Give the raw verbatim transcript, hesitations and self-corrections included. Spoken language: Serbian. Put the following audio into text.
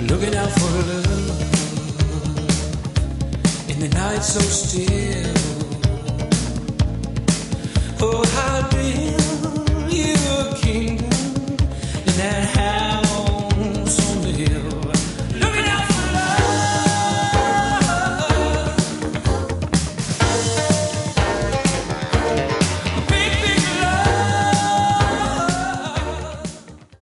looking out for love in the night so still. Oh, how dream